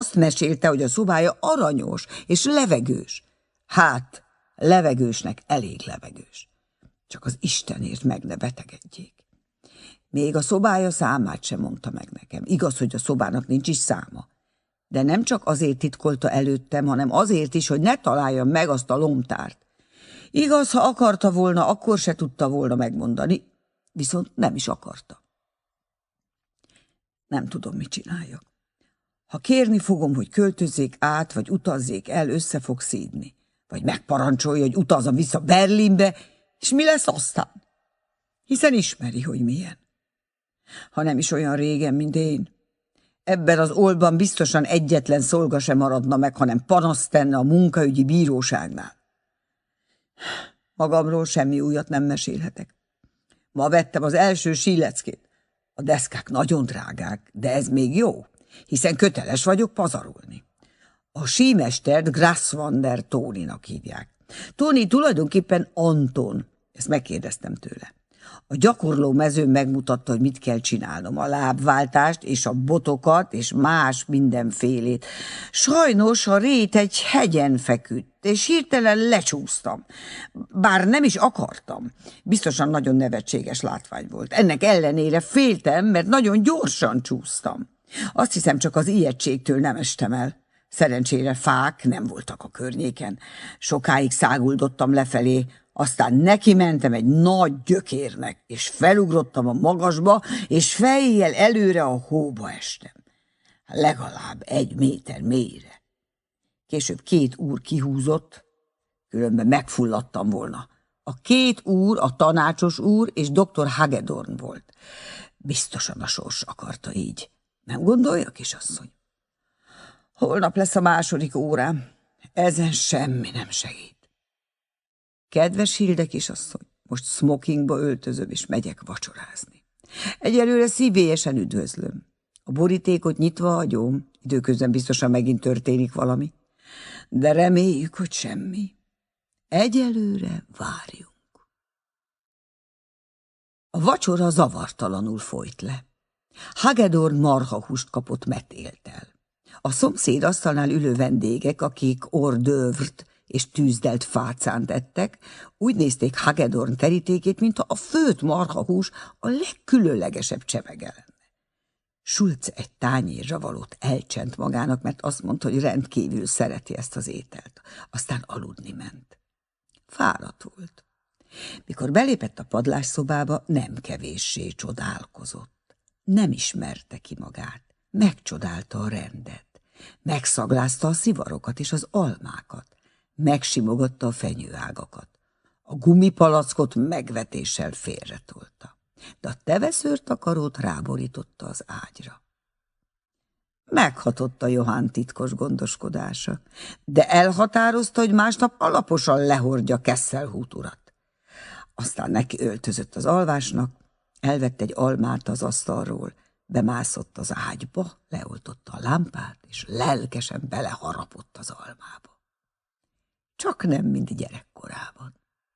azt mesélte, hogy a szobája aranyos és levegős. Hát, levegősnek elég levegős. Csak az Istenért meg ne betegedjék. Még a szobája számát sem mondta meg nekem. Igaz, hogy a szobának nincs is száma. De nem csak azért titkolta előttem, hanem azért is, hogy ne találjam meg azt a lomtárt. Igaz, ha akarta volna, akkor se tudta volna megmondani, viszont nem is akarta. Nem tudom, mit csináljak. Ha kérni fogom, hogy költözzék át, vagy utazzék el, össze fog szídni. Vagy megparancsolja, hogy utazzam vissza Berlinbe, és mi lesz aztán? Hiszen ismeri, hogy milyen. Ha nem is olyan régen, mint én. Ebben az oldban biztosan egyetlen szolga sem maradna meg, hanem panaszt tenne a munkaügyi bíróságnál. Magamról semmi újat nem mesélhetek. Ma vettem az első síleckét. A deszkák nagyon drágák, de ez még jó, hiszen köteles vagyok pazarolni. A símestert Grasswander Tóninak hívják. Tóni tulajdonképpen Anton, ezt megkérdeztem tőle. A gyakorló mezőn megmutatta, hogy mit kell csinálnom, a lábváltást és a botokat és más mindenfélét. Sajnos a rét egy hegyen feküdt, és hirtelen lecsúsztam. Bár nem is akartam. Biztosan nagyon nevetséges látvány volt. Ennek ellenére féltem, mert nagyon gyorsan csúsztam. Azt hiszem, csak az ijegységtől nem estem el. Szerencsére fák nem voltak a környéken. Sokáig száguldottam lefelé, aztán neki mentem egy nagy gyökérnek, és felugrottam a magasba, és fejjel előre a hóba estem. Legalább 1 méter mélyre. Később 2 úr kihúzott, különben megfulladtam volna. A 2 úr, a tanácsos úr és dr. Hagedorn volt. Biztosan a sors akarta így. Nem gondolja, kisasszony? Holnap lesz a második órám. Ezen semmi nem segít. Kedves Hilde kisasszony, most smokingba öltözöm, és megyek vacsorázni. Egyelőre szívélyesen üdvözlöm. A borítékot nyitva hagyom, időközben biztosan megint történik valami, de reméljük, hogy semmi. Egyelőre várjunk. A vacsora zavartalanul folyt le. Hagedorn marhahúst kapott metéltel. A szomszéd asztalnál ülő vendégek, akik hors d'oeuvre-t és tűzdelt fácánt ettek, úgy nézték Hagedorn terítékét, mintha a főtt marhahús a legkülönlegesebb csemege lenne. Schulze egy tányérra valót elcsent magának, mert azt mondta, hogy rendkívül szereti ezt az ételt. Aztán aludni ment. Fáradt volt. Mikor belépett a padlásszobába, nem kevéssé csodálkozott. Nem ismerte ki magát. Megcsodálta a rendet. Megszaglázta a szivarokat és az almákat. Megsimogatta a fenyőágakat. A gumipalackot megvetéssel félretolta. De a teveszőrtakarót ráborította az ágyra. Meghatotta Johann titkos gondoskodása, de elhatározta, hogy másnap alaposan lehordja Kesselhut urat. Aztán neki öltözött az alvásnak, elvett egy almát az asztalról, bemászott az ágyba, leoltotta a lámpát, és lelkesen beleharapott az almába. Csak nem, mint gyerekkorában.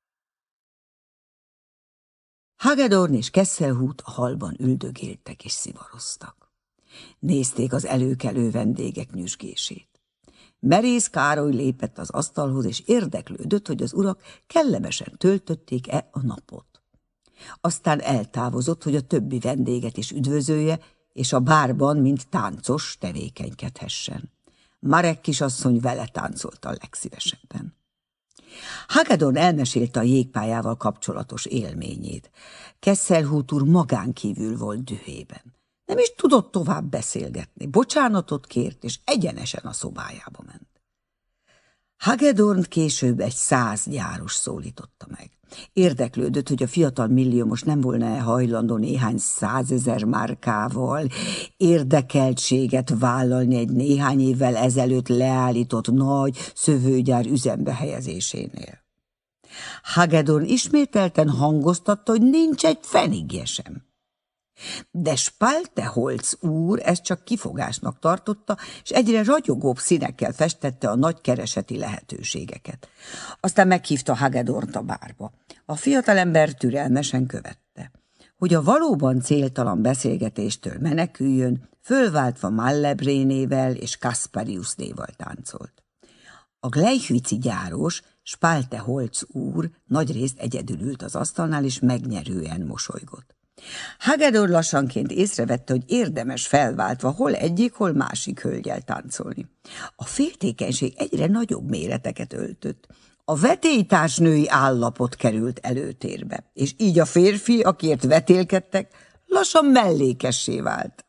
Hagedorn és Kesselhut a hallban üldögéltek és szivaroztak. Nézték az előkelő vendégek nyüzsgését. Merész Károly lépett az asztalhoz, és érdeklődött, hogy az urak kellemesen töltötték-e a napot. Aztán eltávozott, hogy a többi vendéget is üdvözölje, és a bárban, mint táncos, tevékenykedhessen. Marek kisasszony vele táncolta a legszívesebben. Hagedorn elmesélte a jégpályával kapcsolatos élményét. Kesselhut úr magán kívül volt dühében. Nem is tudott tovább beszélgetni, bocsánatot kért, és egyenesen a szobájába ment. Hagedornt később egy 100 gyáros szólította meg. Érdeklődött, hogy a fiatal milliómos nem volna-e hajlandó néhány 100 000 márkával érdekeltséget vállalni egy néhány évvel ezelőtt leállított nagy szövőgyár üzembe helyezésénél. Hagedorn ismételten hangoztatta, hogy nincs egy pfennigje sem. De Spalteholz úr ezt csak kifogásnak tartotta, és egyre ragyogóbb színekkel festette a nagy kereseti lehetőségeket. Aztán meghívta Hagedornt a bárba. A fiatalember türelmesen követte. hogy a valóban céltalan beszélgetéstől meneküljön, fölváltva Mallebrénével és Kaspariusnéval táncolt. A Gleichwici gyáros, Spalte Holz úr nagyrészt egyedül ült az asztalnál, és megnyerően mosolygott. Hagedorn lassanként észrevette, hogy érdemes felváltva hol egyik, hol másik hölgyel táncolni. A féltékenység egyre nagyobb méreteket öltött. A vetélytársnői állapot került előtérbe, és így a férfi, akiért vetélkedtek, lassan mellékessé vált.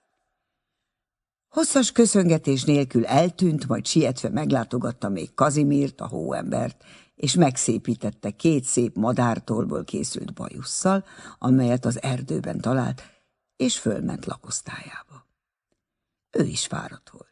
Hosszas köszöngetés nélkül eltűnt, majd sietve meglátogatta még Kazimirt, a hóembert, és megszépítette 2 szép madártólból készült bajusszal, amelyet az erdőben talált, és fölment lakosztályába. Ő is fáradt volt.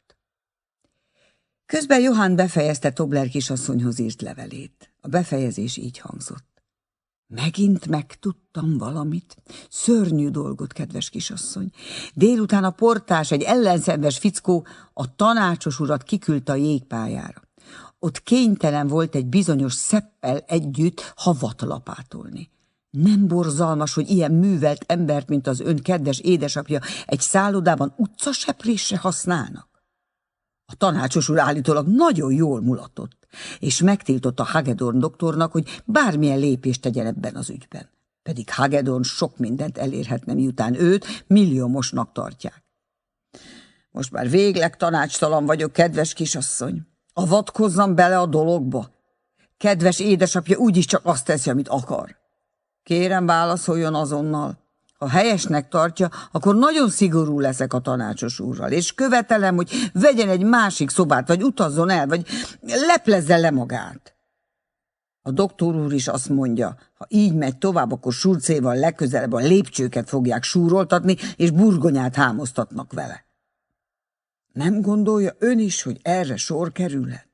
Közben Johann befejezte Tobler kisasszonyhoz írt levelét. A befejezés így hangzott. Megint megtudtam valamit. Szörnyű dolgot, kedves kisasszony. Délután a portás, egy ellenszenves fickó, a tanácsos urat kiküldte a jégpályára. Ott kénytelen volt egy bizonyos szeppel együtt havat lapátolni. Nem borzalmas, hogy ilyen művelt embert, mint az ön kedves édesapja, egy szállodában utcaseprésre használnak? A tanácsos úr állítólag nagyon jól mulatott, és megtiltotta Hagedorn doktornak, hogy bármilyen lépést tegyen ebben az ügyben. Pedig Hagedorn sok mindent elérhetne, miután őt milliómosnak tartják. Most már végleg tanácstalan vagyok, kedves kisasszony. Avatkozzam bele a dologba. Kedves édesapja úgyis csak azt teszi, amit akar. Kérem, válaszoljon azonnal. Ha helyesnek tartja, akkor nagyon szigorú leszek a tanácsos úrral, és követelem, hogy vegyen egy másik szobát, vagy utazzon el, vagy leplezze le magát. A doktor úr is azt mondja, ha így megy tovább, akkor Schulzéval legközelebb a lépcsőket fogják súroltatni, és burgonyát hámoztatnak vele. Nem gondolja ön is, hogy erre sor kerülhet?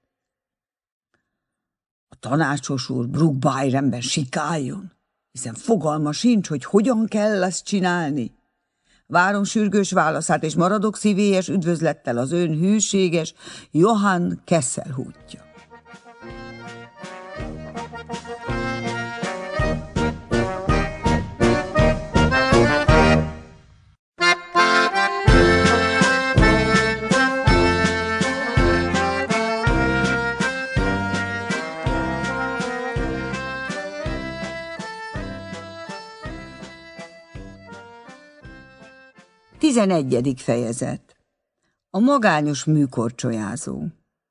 A tanácsos úr Bruckbayernben sikáljon, hiszen fogalma sincs, hogy hogyan kell ezt csinálni. Várom sürgős válaszát, és maradok szívélyes üdvözlettel az ön hűséges Johann Kesselhutja. Tizenegyedik fejezet. A magányos műkorcsolyázó.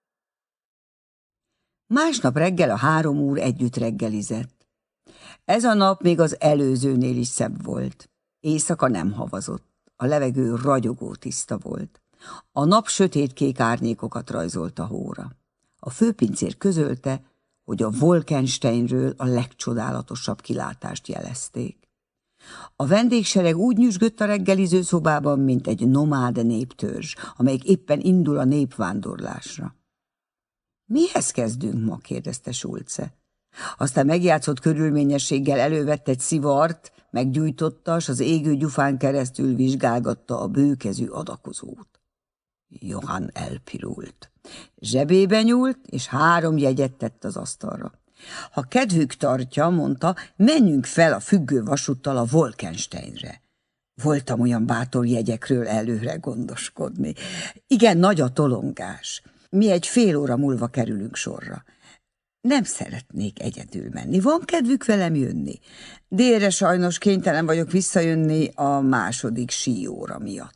Másnap reggel a 3 úr együtt reggelizett. Ez a nap még az előzőnél is szebb volt. Éjszaka nem havazott. A levegő ragyogó tiszta volt. A nap sötétkék árnyékokat rajzolt a hóra. A főpincér közölte, hogy a Wolkensteinről a legcsodálatosabb kilátást jelezték. A vendégsereg úgy nyüzsgött a reggeliző szobában, mint egy nomád néptörzs, amelyik éppen indul a népvándorlásra. Mihez kezdünk ma? kérdezte Schulze. Aztán megjátszott körülményességgel elővett egy szivart, meggyújtotta, s az égő gyufán keresztül vizsgálgatta a bőkezű adakozót. Johann elpirult. Zsebébe nyúlt, és 3 jegyet tett az asztalra. Ha kedvük tartja, mondta, menjünk fel a függő vasúttal a Wolkensteinre. Voltam olyan bátor jegyekről előre gondoskodni. Igen, nagy a tolongás. Mi egy fél óra múlva kerülünk sorra. Nem szeretnék egyedül menni. Van kedvük velem jönni? Délre sajnos kénytelen vagyok visszajönni a második síóra miatt.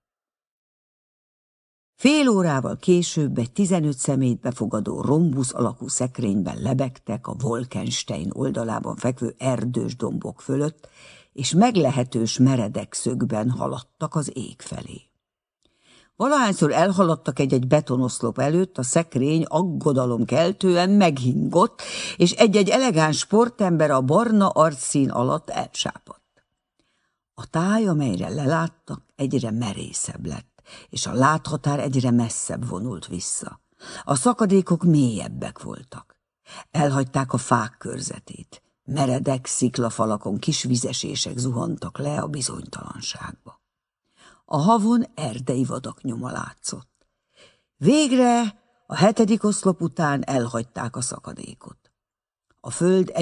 Fél órával később egy 15 személyt befogadó rombusz alakú szekrényben lebegtek a Wolkenstein oldalában fekvő erdős dombok fölött, és meglehetős meredek szögben haladtak az ég felé. Valahányszor elhaladtak egy-egy betonoszlop előtt, a szekrény aggodalomkeltően meghingott, és egy-egy elegáns sportember a barna arcszín alatt elsápadt. A táj, amelyre leláttak, egyre merészebb lett, és a láthatár egyre messzebb vonult vissza. A szakadékok mélyebbek voltak. Elhagyták a fák körzetét. Meredek sziklafalakon kis vizesések zuhantak le a bizonytalanságba. A havon erdei vadak nyoma látszott. Végre a 7. oszlop után elhagyták a szakadékot. A föld